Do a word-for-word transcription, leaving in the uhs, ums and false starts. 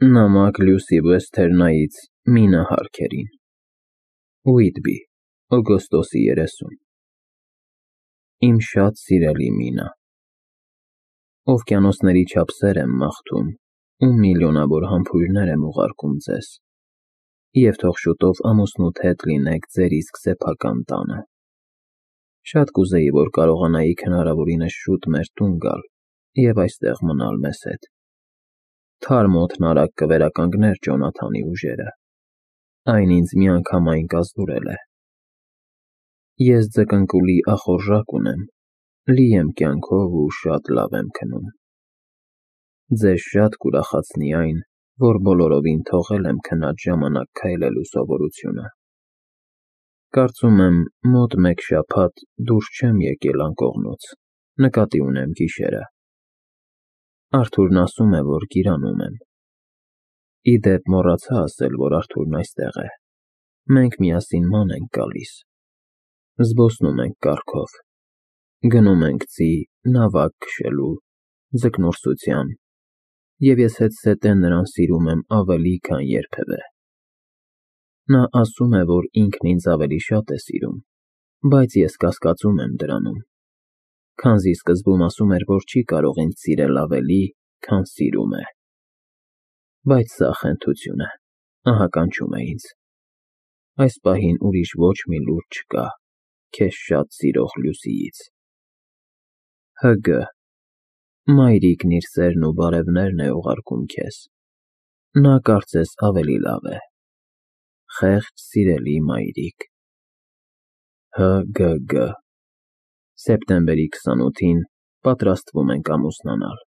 Նամակ Լյուսի Վեսթերնայից Մինա Հարքերին։ Ուիտբի, օգոստոսի երեսուն։ Իմ շատ սիրելի Մինա, օվկիանոսների չափսեր եմ մաղթում ու միլիոնավոր համբույրներ եմ ուղարկում ձեզ, և թող շուտով ամուսնուդ հետ լինեք ձեր իսկ սեփական տանը։ Շատ կուզեի, որ կարողանայիք հնարավորինս շուտ մեր տուն գալ և այստեղ մնալ մեզ հետ։ Թարմ օդն արագ կվերականգներ Ջոնաթանի ուժերը, այն ինձ միանգամայն կազդուրել է։ Ես ձկնկուլի ախորժակ ունեմ, լի եմ կյանքով ու շատ լավ եմ քնում։ Ձեզ շատ կուրախացնի այն, որ բոլորովին թողել եմ քնած ժամանակ քայլելու սովորությունը։ Կարծում եմ, մոտ մեկ շաբաթ դուրս չեմ եկել անկողնուց, նկատի ունեմ գիշերը։ Արթուրն ասում է, որ գիրանում եմ։ Ի դեպ, մոռացա ասել, որ Արթուրն այստեղ է։ Մենք միասին ման ենք գալիս։ Զբոսնում ենք կառքով։ Գնում ենք ձի, նավակ քշելու, ձկնորսության, և ես հետզհետե նրան սիրում եմ ավելի, քան երբևէ։ Նա ասում է, որ ինքն ինձ ավելի շատ է սիրում, բայց ես կասկածում եմ դրանում, քանզի սկզբում ասում էր, որ չի կարող ինձ սիրել ավելի, քան սիրում է։ Բայց սա խենթություն է, ահականչում է ինձ։ Այս պահին ուրիշ ոչ մի լուր չկա քեզ շատ սիրող Լյուսիից։ Հ Գ Մայրիկն իր սերն ու բարևներն է ուղարկում քեզ։ Նա կարծես ավելի լավ է։ Խեղճ սիրելի մայրիկ։ Հ Գ Գ Սեպտեմբերի քսանութին պատրաստվում ենք ամուսնանալ։